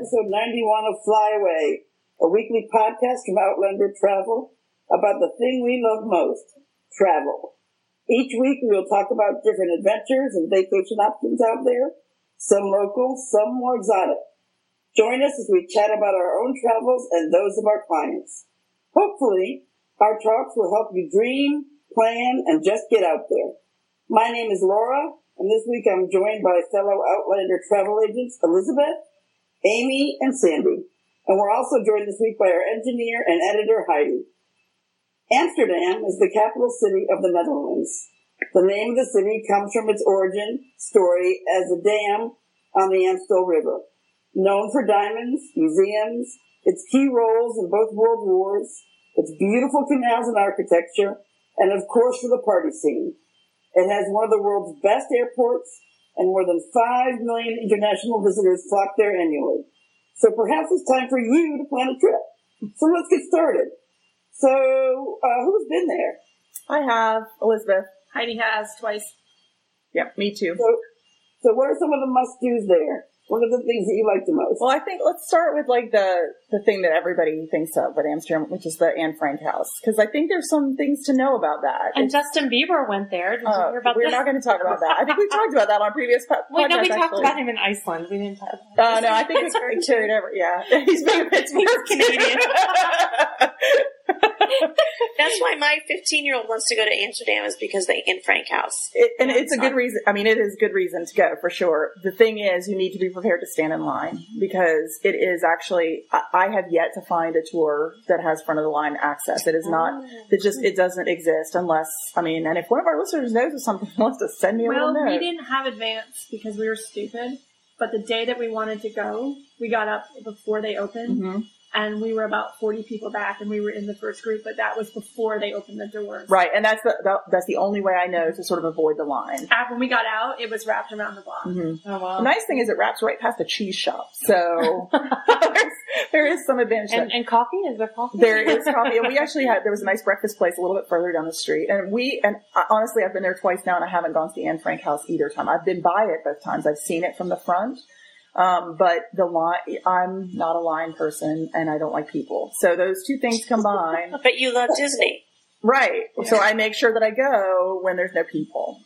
episode 91 of Fly Away, a weekly podcast from Outlander Travel about the thing we love most, travel. Each week we will talk about different adventures and vacation options out there, some local, some more exotic. Join us as we chat about our own travels and those of our clients. Hopefully, our talks will help you dream, plan, and just get out there. My name is Laura, and this week I'm joined by fellow Outlander travel agents Elizabeth, Amy, and Sandy. And we're also joined this week by our engineer and editor Heidi. Amsterdam is the capital city of the Netherlands. The name of the city comes from its origin story as a dam on the Amstel River. Known for diamonds, museums, its key roles in both world wars, its beautiful canals and architecture, and of course for the party scene. It has one of the world's best airports, and more than 5 million international visitors flock there annually. So perhaps it's time for you to plan a trip. So let's get started. So, who's been there? I have. Elizabeth. Heidi has twice. Yep, me too. So what are some of the must-dos there? What are the things that you like the most? Well, I think let's start with like the thing that everybody thinks of at Amsterdam, which is the Anne Frank house. Because I think there's some things to know about that. And Justin Bieber went there. Did you hear about We're this? not going to talk about that. I think we talked about that on previous podcasts. Wait, no, we talked actually. about him in Iceland. We didn't talk about him. No, I think we carried over. Yeah. He's being a Pittsburgh Canadian. That's why my 15-year-old wants to go to Amsterdam, is because the Anne Frank house. And it's a good reason. I mean, it is a good reason to go, for sure. The thing is, you need to be prepared to stand in line, because it is actually, I have yet to find a tour that has front of the line access. It is not, it doesn't exist unless, I mean, and if one of our listeners knows of something, wants to send me a little note. Well, we didn't have advance because we were stupid, but the day that we wanted to go, we got up before they opened. Mm-hmm. And we were about 40 people back, and we were in the first group, but that was before they opened the doors. Right, and that's the only way I know to sort of avoid the line. When we got out, it was wrapped around the block. Mm-hmm. Oh, wow. The nice thing is it wraps right past the cheese shop, so there is some advantage. And coffee? Is there coffee? There is coffee, and we actually there was a nice breakfast place a little bit further down the street, and honestly, I've been there twice now, and I haven't gone to the Anne Frank house either time. I've been by it both times. I've seen it from the front. But the line, I'm not a line person, and I don't like people. So those two things combined. But you love Disney. Right. Yeah. So I make sure that I go when there's no people.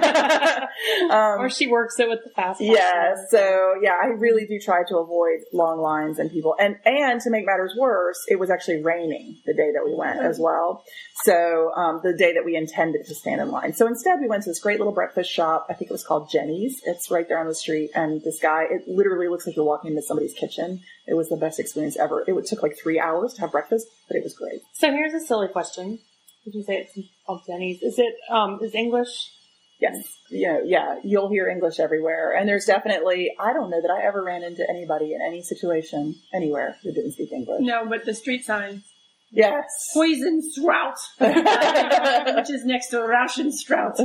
Or she works it with the fast food. Yeah. So yeah, I really do try to avoid long lines and people. And to make matters worse, it was actually raining the day that we went as well. So, the day that we intended to stand in line. So instead we went to this great little breakfast shop. I think it was called Jenny's. It's right there on the street. And this guy, it literally looks like you're walking into somebody's kitchen. It was the best experience ever. It took like 3 hours to have breakfast, but it was great. So here's a silly question. Did you say it's called Jenny's? Is it, is English? Yes. Yeah. You'll hear English everywhere. And there's definitely, I don't know that I ever ran into anybody in any situation anywhere who didn't speak English. No, but the street signs. Yes. Poison Strout, which is next to Russian Strout.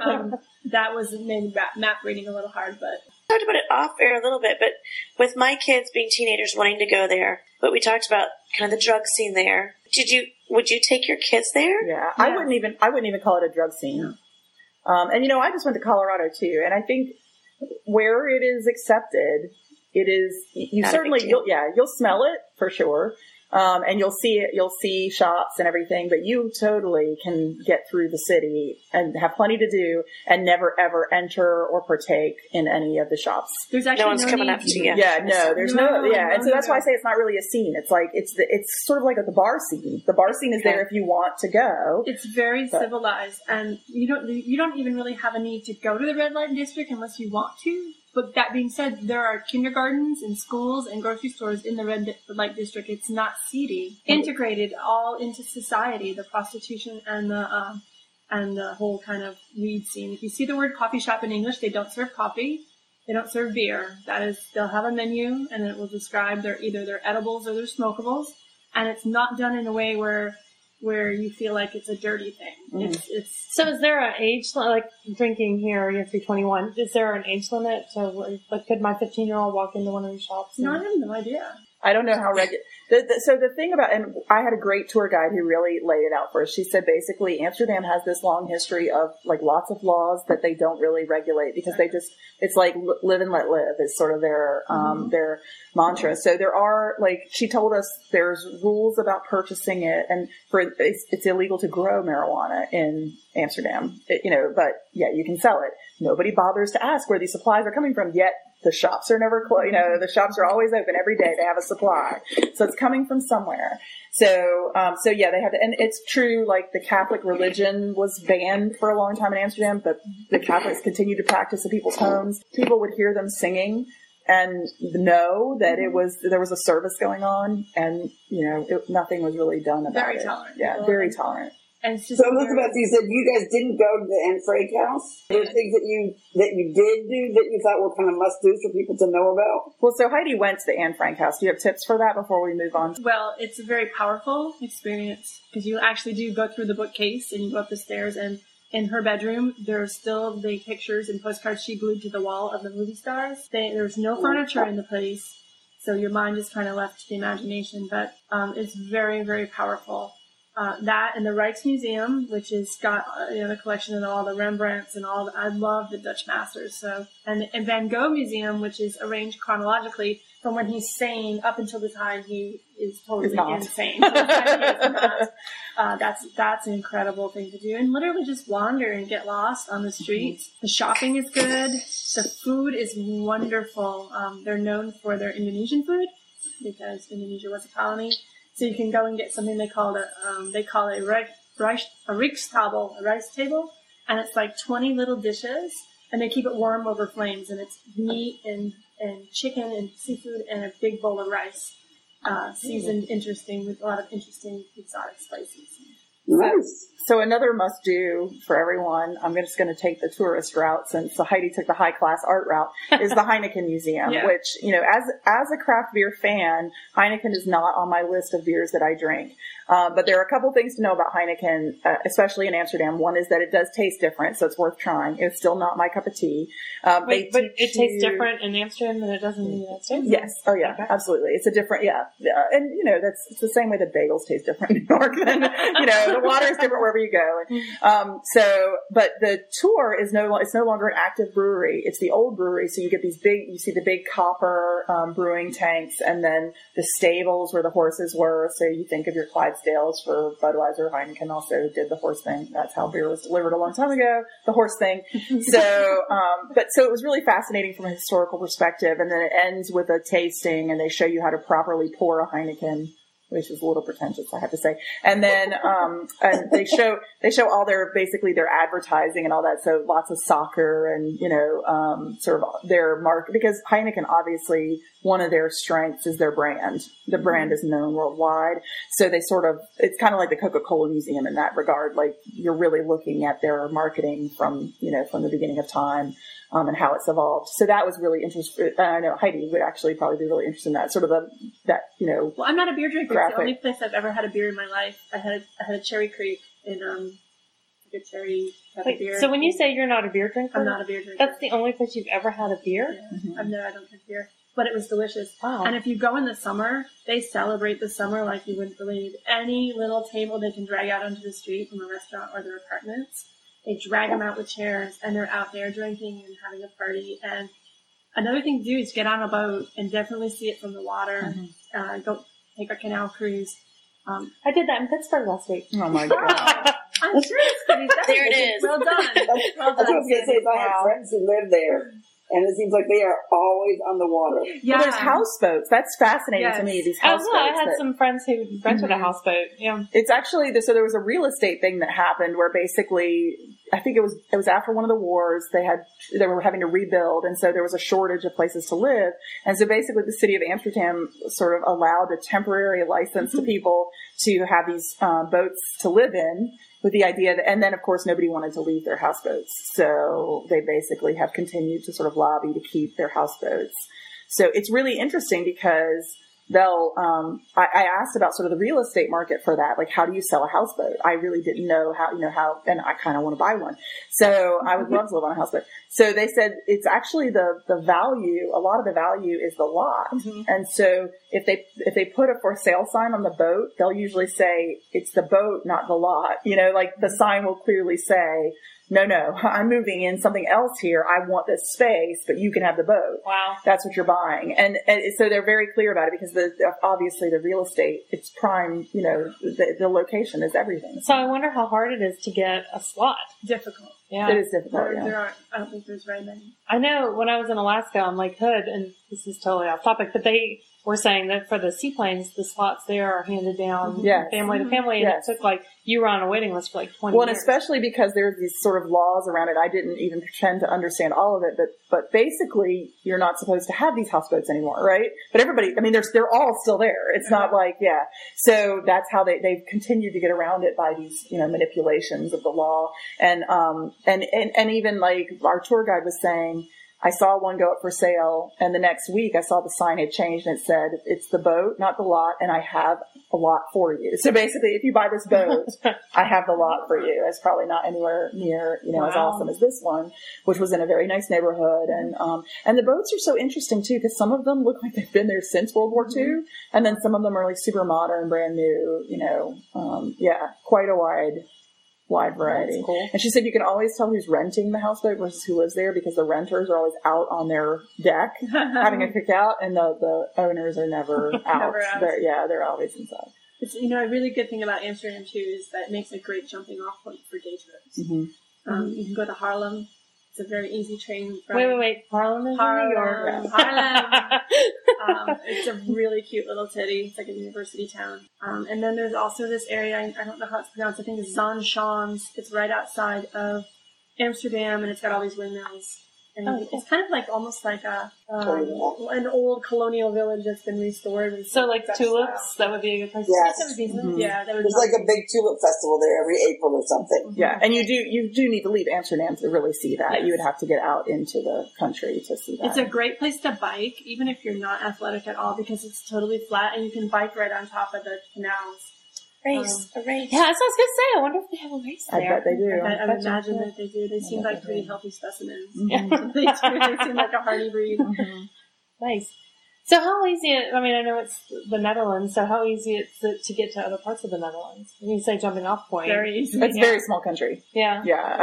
That was made map reading a little hard, but. We talked about it off air a little bit, but with my kids being teenagers wanting to go there, but we talked about kind of the drug scene there. Would you take your kids there? Yeah. I wouldn't even call it a drug scene. And I just went to Colorado too, and I think where it is accepted, it is, you'll smell it for sure. And you'll see shops and everything, but you totally can get through the city and have plenty to do and never ever enter or partake in any of the shops. There's actually no one's coming up to you. Yeah, no, there's and so that's why I say it's not really a scene. It's like, it's sort of like the bar scene. The bar scene is there if you want to go. It's very civilized, and you don't even really have a need to go to the red light district unless you want to. But that being said, there are kindergartens and schools and grocery stores in the red light district. It's not seedy. Integrated all into society, the prostitution and the whole kind of weed scene. If you see the word coffee shop in English, they don't serve coffee. They don't serve beer. They'll have a menu, and it will describe either their edibles or their smokables. And it's not done in a way where you feel like it's a dirty thing. So is there an age, like drinking here, you have to be 21. Is there an age limit? So, could my 15-year-old walk into one of these shops? No, I have no idea. I don't know how regular. So the thing about, and I had a great tour guide who really laid it out for us. She said basically Amsterdam has this long history of like lots of laws that they don't really regulate because they just, it's like live and let live is sort of their mantra. So there are, like, she told us there's rules about purchasing it, and it's illegal to grow marijuana in Amsterdam, but yeah, you can sell it. Nobody bothers to ask where these supplies are coming from, yet the shops are never closed. The shops are always open every day. They have a supply. So it's coming from somewhere. So yeah, they have to, and it's true, like the Catholic religion was banned for a long time in Amsterdam, but the Catholics continued to practice in people's homes. People would hear them singing and know that there was a service going on, and, nothing was really done about it. Very tolerant. Yeah, very tolerant. And it's just so Elizabeth, you said you guys didn't go to the Anne Frank house. There were things that you did do that you thought were kind of must-dos for people to know about? Well, so Heidi went to the Anne Frank house. Do you have tips for that before we move on? Well, it's a very powerful experience because you actually do go through the bookcase and you go up the stairs, and in her bedroom, there's still the pictures and postcards she glued to the wall of the movie stars. There's no furniture in the place, so your mind is kind of left to the imagination, but it's very, very powerful. That and the Rijksmuseum, which has got the collection of all the Rembrandts and all. I love the Dutch masters. So and Van Gogh Museum, which is arranged chronologically from when he's sane up until the time he is totally insane. So that's an incredible thing to do, and literally just wander and get lost on the streets. The shopping is good. The food is wonderful. They're known for their Indonesian food because Indonesia was a colony. So you can go and get something they call a Rijkstabel, a rice table, and it's like 20 little dishes, and they keep it warm over flames, and it's meat and chicken and seafood and a big bowl of rice, seasoned interesting with a lot of interesting exotic spices. Nice. So another must-do for everyone, I'm just going to take the tourist route since Heidi took the high-class art route, is the Heineken Museum, which, as a craft beer fan, Heineken is not on my list of beers that I drink. But there are a couple things to know about Heineken, especially in Amsterdam. One is that it does taste different, so it's worth trying. It's still not my cup of tea. But it tastes different in Amsterdam than it does in the United States? Yes. Oh, yeah. Okay. Absolutely. It's a different, and, it's the same way that bagels taste different in New York than, the water is different wherever you go. But the tour is it's no longer an active brewery. It's the old brewery. So you get you see the big copper, brewing tanks, and then the stables where the horses were. So you think of your Clydesdales for Budweiser. Heineken also did the horse thing. That's how beer was delivered a long time ago. The horse thing. So it was really fascinating from a historical perspective. And then it ends with a tasting, and they show you how to properly pour a Heineken, which is a little pretentious, I have to say. And then, and they show all their advertising and all that. So lots of soccer and, sort of their market, because Heineken, obviously, one of their strengths is their brand. The brand is known worldwide. So they it's kind of like the Coca-Cola Museum in that regard. Like, you're really looking at their marketing from the beginning of time. And how it's evolved. So that was really interesting. I know Heidi would actually probably be really interested in that. Sort of Well, I'm not a beer drinker. Graphic. It's the only place I've ever had a beer in my life. I had a Cherry Creek in a cherry type of beer. So when you say you're not a beer drinker, I'm not a beer drinker. That's the only place you've ever had a beer? Yeah. Mm-hmm. I don't drink beer, but it was delicious. Wow. And if you go in the summer, they celebrate the summer like you wouldn't believe. Any little table they can drag out onto the street from a restaurant or their apartments. They drag them out with chairs, and they're out there drinking and having a party. And another thing to do is get on a boat and definitely see it from the water. Mm-hmm. Go take a canal cruise. I did that in Pittsburgh last week. Oh my God. I'm sure it's pretty done. There it is. Well done. I was going to say, I have friends who live there, and it seems like they are always on the water. Yeah. Well, there's houseboats. That's fascinating to me, these houseboats. I had some friends who rented a houseboat. Yeah. It's actually, so there was a real estate thing that happened where basically, I think it was after one of the wars, they were having to rebuild, and so there was a shortage of places to live. And so basically the city of Amsterdam sort of allowed a temporary license to people to have these boats to live in, with the idea that, and then of course nobody wanted to leave their houseboats. So they basically have continued to sort of lobby to keep their houseboats. So it's really interesting because I asked about sort of the real estate market for that. Like, how do you sell a houseboat? I really didn't know how, and I kind of want to buy one. So I would love to live on a houseboat. So they said it's actually the value, a lot of the value is the lot. Mm-hmm. And so if they put a for sale sign on the boat, they'll usually say it's the boat, not the lot. Like the sign will clearly say, no, I'm moving in something else here. I want this space, but you can have the boat. Wow. That's what you're buying. And so they're very clear about it because obviously the real estate, it's prime, the location is everything. So I wonder how hard it is to get a slot. Difficult. Yeah. It is difficult. There aren't, I don't think there's very many. I know when I was in Alaska on Lake Hood, and this is totally off topic, but they were saying that for the seaplanes, the slots there are handed down family to family, and it took you were on a waiting list for 20 years. Well, and especially because there's these sort of laws around it. I didn't even pretend to understand all of it, but basically you're not supposed to have these houseboats anymore, right? But everybody, they're all still there. It's not so that's how they've continued to get around it by these, manipulations of the law. And even our tour guide was saying, I saw one go up for sale, and the next week I saw the sign had changed and it said, it's the boat, not the lot, and I have a lot for you. So basically, if you buy this boat, I have the lot for you. It's probably not anywhere near, as awesome as this one, which was in a very nice neighborhood. And the boats are so interesting too, because some of them look like they've been there since World War II, and then some of them are super modern, brand new, quite a wide variety. That's cool. And she said you can always tell who's renting the houseboat versus who lives there because the renters are always out on their deck having a cookout, and the owners are never out. Never out. They're always inside. It's a really good thing about Amsterdam too is that it makes a great jumping off point for day trips. Mm-hmm. You can go to Haarlem. It's a very easy train. Wait. Haarlem is in New York. Haarlem. It's a really cute little city. It's like a university town. And then there's also this area, I don't know how it's pronounced, I think it's Zaanschans. It's right outside of Amsterdam, and it's got all these windmills. And it's kind of almost like an old colonial village that's been restored. So tulips, that would be a good place Yes. to visit. Mm-hmm. Yeah, there's a big tulip festival there every April or something. Yeah, and you do need to leave Amsterdam to really see that. Yes. You would have to get out into the country to see that. It's a great place to bike, even if you're not athletic at all, because it's totally flat and you can bike right on top of the canals. A race. Yeah, that's what I was going to say. I wonder if they have a race there. I bet they do. I would imagine that they do. They seem like pretty healthy specimens. Mm-hmm. They seem like a hardy breed. Mm-hmm. Nice. So how easy I know it's the Netherlands, so how easy is it to get to other parts of the Netherlands? When you say jumping off point. Very easy. It's a very small country. Yeah. Yeah.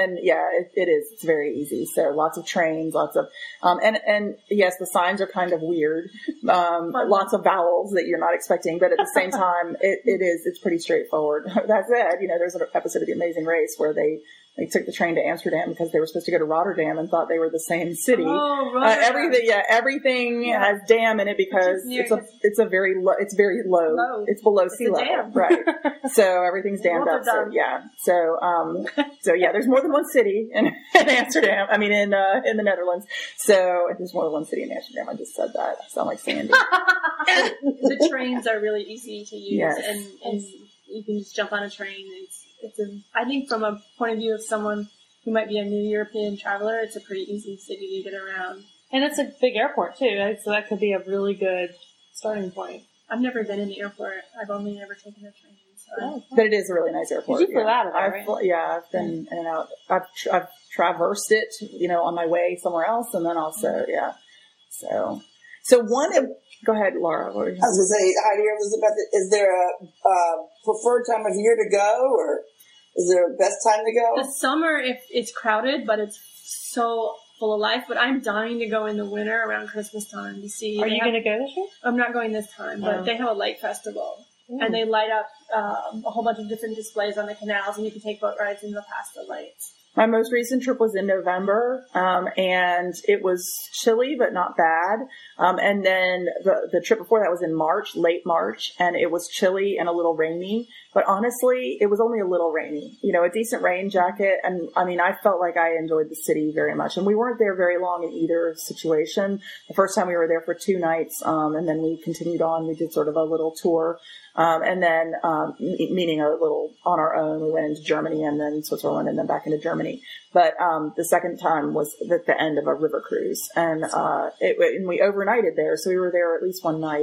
It is. It's very easy. So lots of trains, lots of, and yes, the signs are kind of weird. Lots of vowels that you're not expecting, but at the same time, it's pretty straightforward. That said, there's an episode of The Amazing Race where they took the train to Amsterdam because they were supposed to go to Rotterdam and thought they were the same city. Oh, Rotterdam. Everything has dam in it because it's very low. It's below sea level, dam. Right? So everything's dammed up. So, yeah. So there's more than one city in Amsterdam. In the Netherlands. So there's more than one city in Amsterdam. I just said that. I sound like Sandy. The trains are really easy to use, yes. and you can just jump on a train. I think from a point of view of someone who might be a new European traveler, it's a pretty easy city to get around. And it's a big airport too, right? So that could be a really good starting point. I've never been in the airport. I've only ever taken a train. So. But it is a really nice airport. You flew out of there, right? I've been in and out. I've traversed it, on my way somewhere else, and then also, So go ahead, Laura. What were you I was going to say, Heidi or Elizabeth, is there a preferred time of year to go, or is there a best time to go? The summer, if it's crowded, but it's so full of life. But I'm dying to go in the winter around Christmas time to see. Are you going to go this year? I'm not going this time, but they have a light festival. And they light up a whole bunch of different displays on the canals, and you can take boat rides and go past the lights. My most recent trip was in November, and it was chilly, but not bad. And then the trip before that was in March, late March, and it was chilly and a little rainy. But honestly, it was only a little rainy, a decent rain jacket. And I felt like I enjoyed the city very much. And we weren't there very long in either situation. The first time we were there for 2 nights, and then we continued on. We did sort of a little tour. And then, meaning a little on our own, we went into Germany and then Switzerland and then back into Germany. But, the second time was at the end of a river cruise, and we overnighted there. So we were there at least one night.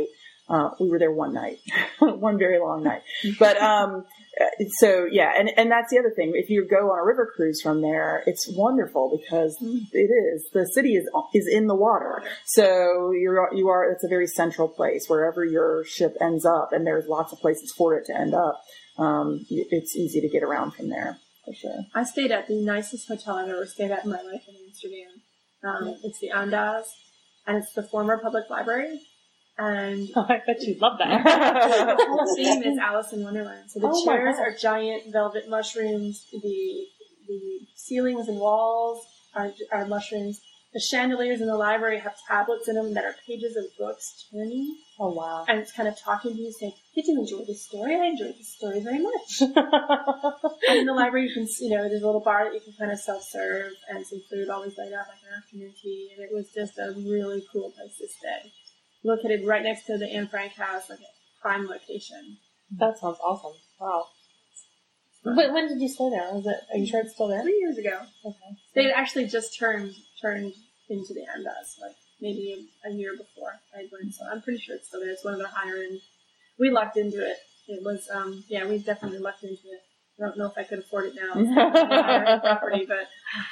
We were there one night, one very long night. But, so yeah, and that's the other thing. If you go on a river cruise from there, it's wonderful because the city is in the water. So it's a very central place wherever your ship ends up, and there's lots of places for it to end up. It's easy to get around from there, for sure. I stayed at the nicest hotel I've ever stayed at in my life in Amsterdam. It's the Andaz, and it's the former public library. And I bet you'd love that. The whole theme is Alice in Wonderland. So the chairs are giant velvet mushrooms. The ceilings and walls are mushrooms. The chandeliers in the library have tablets in them that are pages of books turning. Oh, wow. And it's kind of talking to you saying, did you enjoy this story? I enjoyed this story very much. And in the library, you can, there's a little bar that you can kind of self-serve and some food always laid out, like an afternoon tea. And it was just a really cool place to stay. Located right next to the Anne Frank house, like a prime location. That sounds awesome. Wow. But when did you stay there? Are you sure it's still there? 3 years ago. Okay. They actually just turned into the Andaz, like maybe a year before I went. So I'm pretty sure it's still there. It's one of the higher end. We lucked into it. It was, we definitely lucked into it. I don't know if I could afford it now. It's a higher end property, but.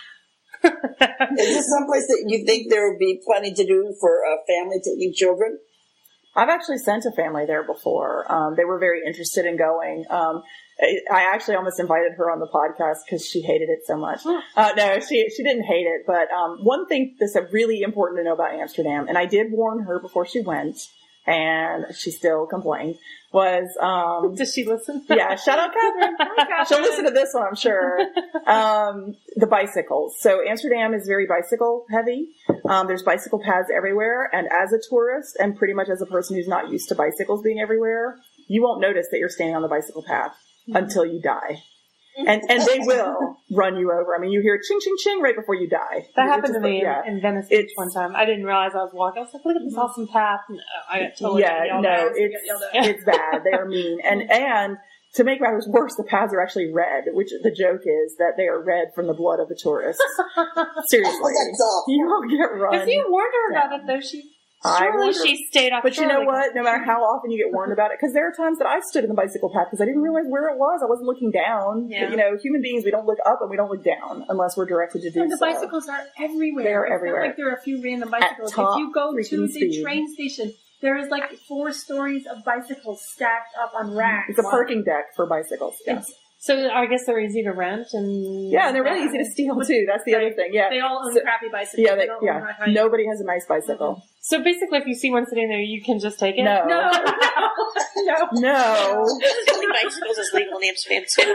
Is this someplace that you think there will be plenty to do for a family taking children? I've actually sent a family there before. They were very interested in going. I actually almost invited her on the podcast because she hated it so much. No, she didn't hate it. But one thing that's really important to know about Amsterdam, and I did warn her before she went, and she still complained, was... Does she listen? Yeah, shout out Catherine. Hi, Catherine. She'll listen to this one, I'm sure. The bicycles. So Amsterdam is very bicycle heavy. There's bicycle paths everywhere, and as a tourist, and pretty much as a person who's not used to bicycles being everywhere, you won't notice that you're standing on the bicycle path until you die. And they will run you over. I mean, you hear ching, ching, ching right before you die. That happened to me in Venice Beach one time. I didn't realize I was walking. I was like, look at this awesome path. No, I got totally yelled at. It's bad. They are mean. And to make matters worse, the paths are actually red, which the joke is that they are red from the blood of the tourists. Seriously. You will get run. Have you warned her about it, though? Surely she stayed off. But you know what? No matter how often you get warned about it, because there are times that I stood in the bicycle path because I didn't realize where it was. I wasn't looking down. Yeah. But, human beings, we don't look up and we don't look down unless we're directed to do so. The bicycles are everywhere. They are it's everywhere. Not like there are a few random bicycles. If you go to the train station, there is like 4 stories of bicycles stacked up on racks. It's a parking deck for bicycles. Yeah. So I guess they're easy to rent and they're really easy to steal too. That's the other thing. Yeah, they all own crappy bicycles. Nobody has a nice bicycle. So basically, if you see one sitting there, you can just take it. No. Bicycles is legal in Amsterdam too.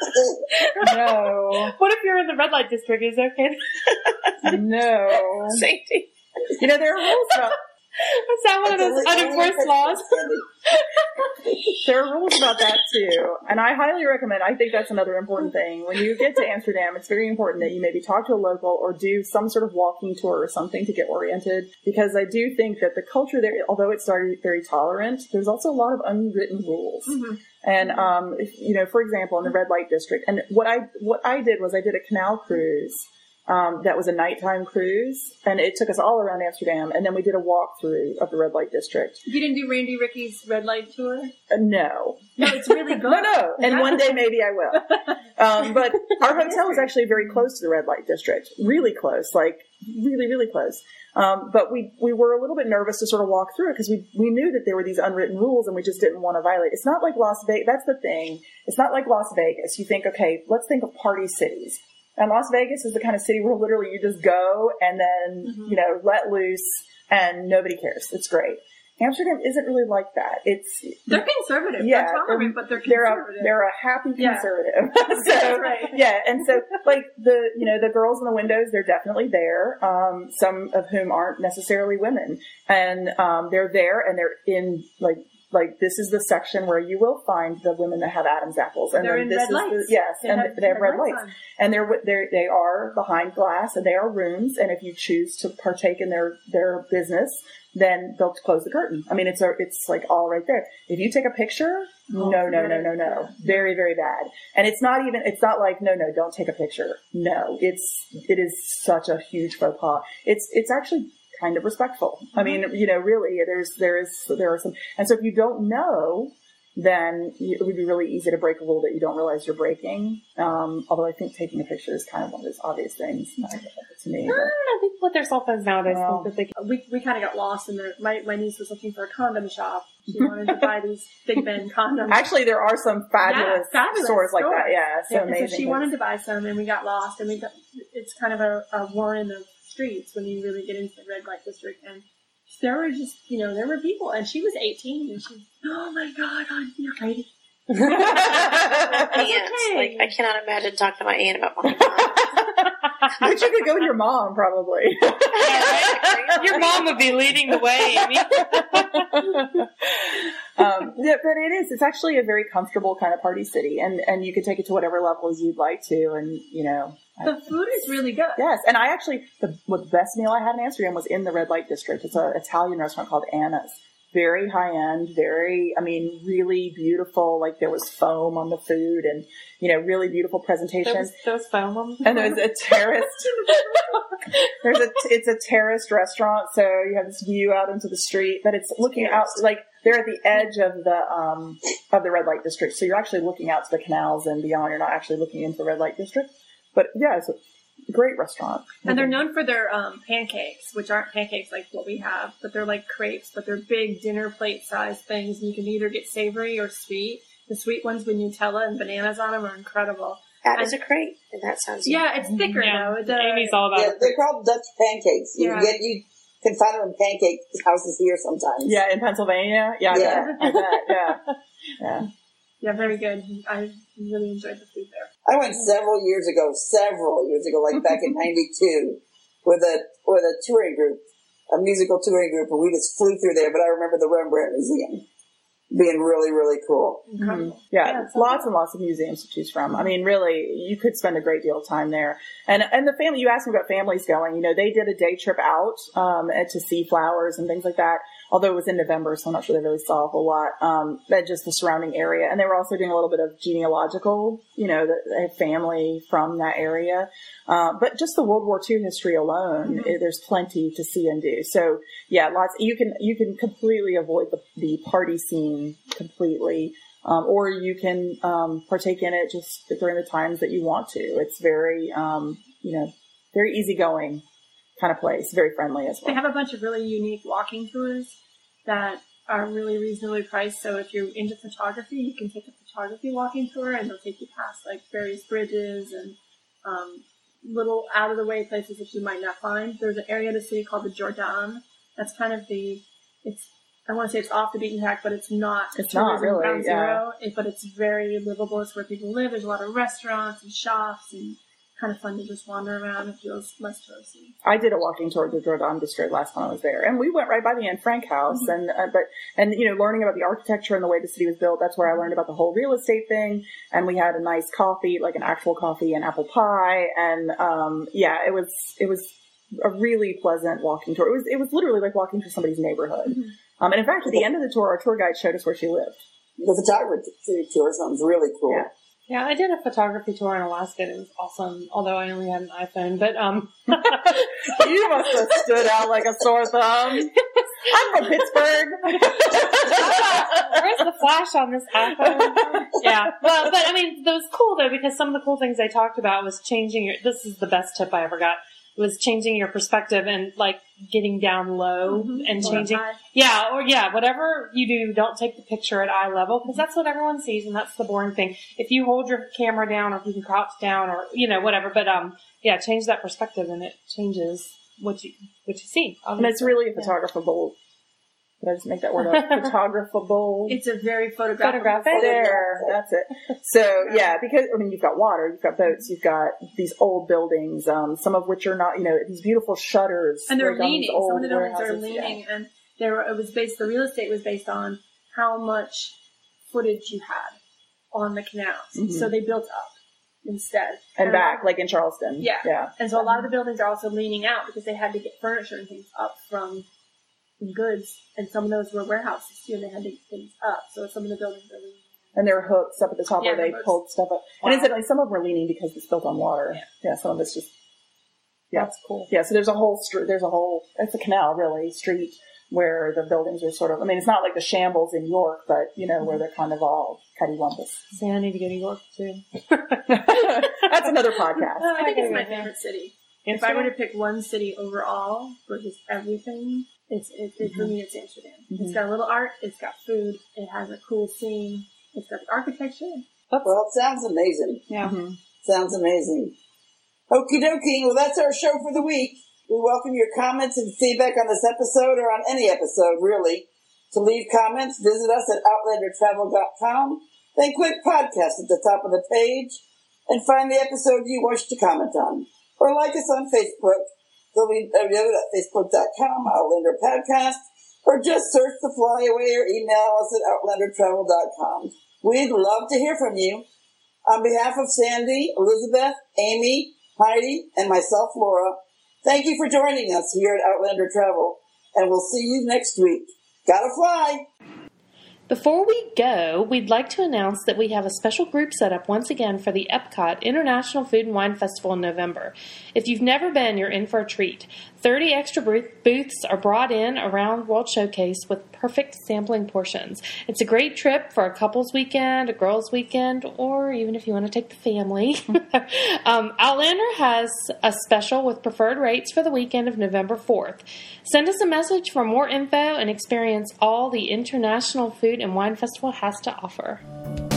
No. What if you're in the red light district? Is it okay? No. Safety. There are rules about. Is that one of those unenforced laws? There are rules about that too. And I highly recommend, I think that's another important thing. When you get to Amsterdam, it's very important that you maybe talk to a local or do some sort of walking tour or something to get oriented. Because I do think that the culture there, although it's very tolerant, there's also a lot of unwritten rules. Mm-hmm. And, for example, in the red light district, and what I did was I did a canal cruise. That was a nighttime cruise, and it took us all around Amsterdam, and then we did a walkthrough of the red light district. You didn't do Randy Ricky's red light tour? No. No, it's really good. No. And one day maybe I will. But our hotel was actually very close to the red light district. Really close, like really, really close. But we were a little bit nervous to sort of walk through it because we knew that there were these unwritten rules and we just didn't want to violate. It's not like Las Vegas. That's the thing. It's not like Las Vegas. You think, okay, let's think of party cities. And Las Vegas is the kind of city where literally you just go and then, let loose and nobody cares. It's great. Amsterdam isn't really like that. They're conservative. Yeah, they're tolerant, but they're conservative. They're a happy conservative. Yeah. So, right. Yeah, and so like the girls in the windows, they're definitely there. Some of whom aren't necessarily women, and they're there and they're in like this is the section where you will find the women that have Adam's apples, and they're in red lights. They have red lights, and they are behind glass, and they are rooms. And if you choose to partake in their business, then they'll close the curtain. I mean, it's like all right there. If you take a picture, no, very, very bad. And it's not like no, don't take a picture. No, it is such a huge faux pas. It's actually kind of respectful. Mm-hmm. I mean, really, there are some, and so if you don't know, then it would be really easy to break a rule that you don't realize you're breaking. Although I think taking a picture is kind of one of those obvious things to me. I think with their cell phones nowadays, we kind of got lost in there. My niece was looking for a condom shop. She wanted to buy these Big Ben condoms. Actually, there are some fabulous stores like that. Yeah, so amazing. So she wanted to buy some, and we got lost, and it's kind of a war in the streets when you really get into the red light district, and there were just, there were people, and she was 18, and she, oh my God, you're crazy. Aunts. Like, I cannot imagine talking to my aunt about my mom. But you could go with your mom, probably. Your mom would be leading the way, Amy. But it's actually a very comfortable kind of party city, and you can take it to whatever levels you'd like to, and, the food is really good. Yes, and I actually, the best meal I had in Amsterdam was in the red light district. It's an Italian restaurant called Anna's. Very high end, really beautiful. Like there was foam on the food and, really beautiful presentation. There was foam on the food. And there's a terraced, it's a terraced restaurant. So you have this view out into the street, but it's looking out, like they're at the edge of the red light district. So you're actually looking out to the canals and beyond. You're not actually looking into the red light district. But yeah, it's a great restaurant. And they're known for their pancakes, which aren't pancakes like what we have, but they're like crepes, but they're big dinner plate sized things. And you can either get savory or sweet. The sweet ones with Nutella and bananas on them are incredible. That is a crepe, and that sounds yeah, it's thicker though. Amy's all about it. They're called Dutch pancakes. You can find them in pancake houses here sometimes. Yeah, in Pennsylvania. Yeah, I bet. Yeah. Yeah, very good. I really enjoyed the food there. I went several years ago, like back in '92, with a touring group, a musical touring group, and we just flew through there. But I remember the Rembrandt Museum being really, really cool. Mm-hmm. Yeah, lots and lots of museums to choose from. I mean, really, you could spend a great deal of time there. And the family, you asked me about families going, they did a day trip out to see flowers and things like that. Although it was in November, so I'm not sure they really saw a whole lot. But just the surrounding area. And they were also doing a little bit of genealogical, the family from that area. But just the World War II history alone, there's plenty to see and do. So yeah, lots, you can completely avoid the party scene completely. Or you can, partake in it just during the times that you want to. It's very, very easygoing kind of place, very friendly as well. They have a bunch of really unique walking tours that are really reasonably priced. So if you're into photography, you can take a photography walking tour, and they'll take you past like various bridges and little out of the way places that you might not find. There's an area of the city called the Jordaan. That's kind of I want to say it's off the beaten path, but it's not. It's not really, ground zero, but it's very livable. It's where people live. There's a lot of restaurants and shops, and kind of fun to just wander around. It feels less touristy. I did a walking tour of the Jordaan district last time I was there, and we went right by the Anne Frank house, and learning about the architecture and the way the city was built. That's where I learned about the whole real estate thing, and we had a nice coffee, like an actual coffee and apple pie, and it was a really pleasant walking tour. It was literally like walking through somebody's neighborhood. Mm-hmm. And in fact, at the end of the tour, our tour guide showed us where she lived. The photography tour sounds really cool. Yeah, I did a photography tour in Alaska. It was awesome, although I only had an iPhone. But you must have stood out like a sore thumb. I'm from Pittsburgh. Where's the flash on this iPhone? Yeah, well, but I mean, that was cool though, because some of the cool things they talked about was changing this is the best tip I ever got. Was changing your perspective and like getting down low and changing. Whatever you do, don't take the picture at eye level, because that's what everyone sees, and that's the boring thing. If you hold your camera down, or if you can crouch down, or whatever, but change that perspective, and it changes what you see. Obviously. And it's really a photographable. Did I just make that word up? Photographable. It's a very photographic. There, that's it. So because you've got water, you've got boats, you've got these old buildings, some of which are not, these beautiful shutters, and they're leaning. Some of the buildings are leaning, and the real estate was based on how much footage you had on the canals. Mm-hmm. So they built up instead and back, like in Charleston. Yeah. And so a lot of the buildings are also leaning out because they had to get furniture and things up from goods, and some of those were warehouses too, and they had to get things up. So some of the buildings are leaning. And there were hooks up at the top where they pulled stuff up. Wow. And incidentally, some of them were leaning because it's built on water. Yeah, some of it's just, Yeah. That's cool. Yeah, so there's a whole it's a canal, really, street where the buildings are sort of, I mean, it's not like the shambles in York, but, where they're kind of all cattywampus. See, I need to go to York, too. That's another podcast. I think it's my favorite city. If I were to pick one city overall for just everything, for me, it's Amsterdam. Mm-hmm. It's got a little art, it's got food, it has a cool scene, it's got the architecture. Well, it sounds amazing. Yeah. Mm-hmm. Sounds amazing. Okie dokie. Well, that's our show for the week. We welcome your comments and feedback on this episode or on any episode, really. To leave comments, visit us at outlandertravel.com, then click podcast at the top of the page and find the episode you wish to comment on. Or like us on Facebook, www.facebook.com, Outlander Podcast, or just search The Flyaway or email us at outlandertravel.com. We'd love to hear from you. On behalf of Sandy, Elizabeth, Amy, Heidi, and myself, Laura, thank you for joining us here at Outlander Travel, and we'll see you next week. Gotta fly! Before we go, we'd like to announce that we have a special group set up once again for the Epcot International Food and Wine Festival in November. If you've never been, you're in for a treat. 30 extra booths are brought in around World Showcase with perfect sampling portions. It's a great trip for a couple's weekend, a girls' weekend, or even if you want to take the family. Outlander has a special with preferred rates for the weekend of November 4th. Send us a message for more info and experience all the International Food and Wine Festival has to offer.